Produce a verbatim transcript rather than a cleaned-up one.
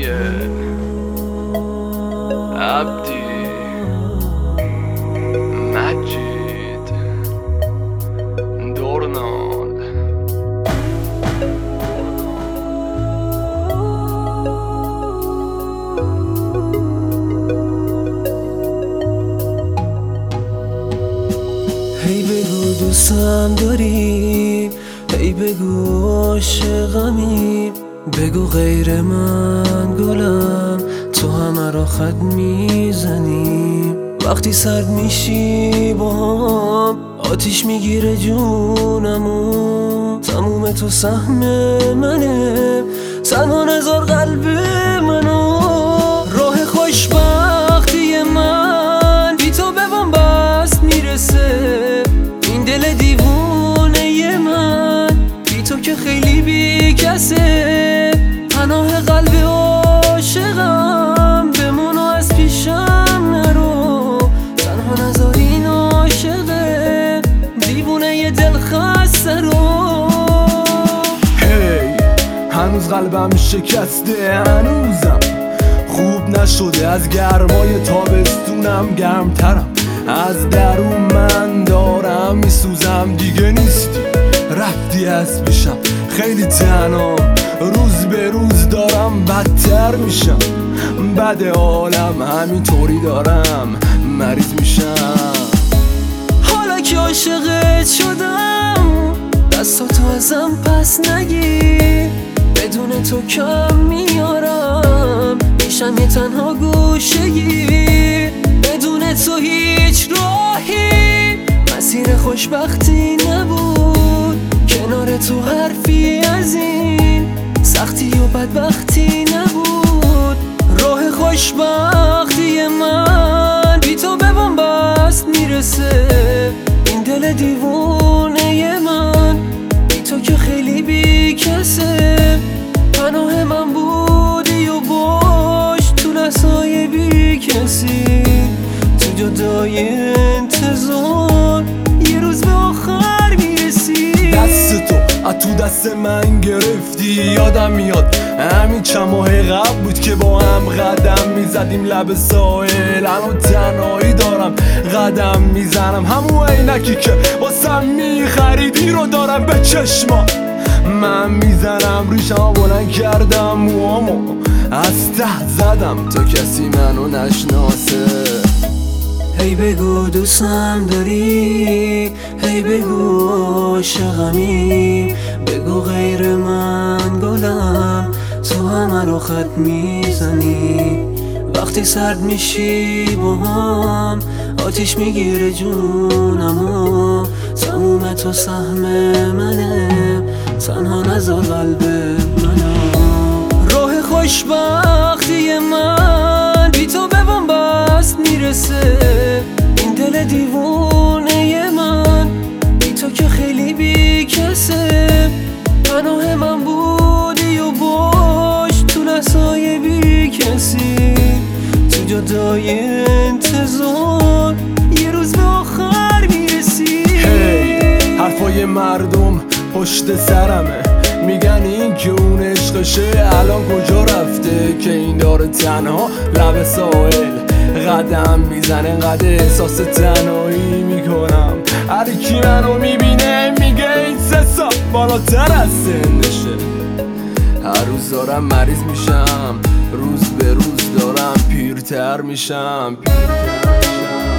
yeah. عبدی مجید دورنال هی بگو دوستم داری، هی بگو عاشقمی، بگو غیر من گلم تو همه را خط میزنی. وقتی سرد میشی با هم آتیش میگیره جونمو، تموم تو سهم منه، تنها نذار قلب منو. راه خوشبختی من بی تو به بنبست میرسه، این دل دیوونه من بی تو که خیلی بی کسه. پناه قلب عاشقم بمون و از پیشم نرو، تنها نذار این عاشقه دیوونه ی دل خسته رو. هی هنوز قلبم شکسته، هنوزم خوب نشده، از گرمای تابستونم گرمترم، از درون من دارم میسوزم. دیگه نیستی رفتی از پیشم، خیلی تنها روز به روز دارم بدتر میشم. بد عالم همینطوری دارم مریض میشم. حالا که عاشقت شدم دستاتو ازم پس نگیر، بدون تو کم میارم میشم یه تنها گوشه‌گیر. بدون تو هیچ راهی مسیر خوشبختی نبود، کنار تو حرفی از این سختی و بدبختی نبود. راه خوشبختی من بی تو به بنبست میرسه، این دل دیوونه من بی تو که خیلی بی کسه. پناه من بودی و باش تو لحظه‌های بی کسی، تو جدای انتظار یه روز به آخر میرسی. دست تو از تو دست من گرفتی، یادم میاد همین چند ماه قبل بود که با هم قدم میزدیم لب ساحل. الان تنهایی دارم قدم میزنم، همون عینکی که واسم میخریدی رو دارم به چشما. من میزنم ریشم بلند کردم موامو از ته زدم تا کسی منو نشناسه. هی بگو دوستم داری، هی بگو عاشقمی، بگو غیر من گلم تو همه رو خط میزنی. وقتی سرد میشی با هم آتیش میگیره جونمو، تموم تو سهم منه، تنها نذار قلب منو. راه خوشبختی من بی تو به بنبست میرسه، این دل دیوونه من بی تو که خیلی بی کسه. پناه من بودی و باش تو لحظه‌های بی کسی، تو جدای انتظار یه روز به آخر میرسی. هی حرفای مردم پشت سرمه، میگن این که اون عشقشه الان کجا رفته، که این داره تنها لب ساحل قدم میزنه. قد احساس تنهایی میکنم، هر کی منو میبینه میگه این سه سال بالاتر از سنشه. هر روز دارم مریض میشم، روز به روز دارم پیرتر میشم، پیرتر میشم.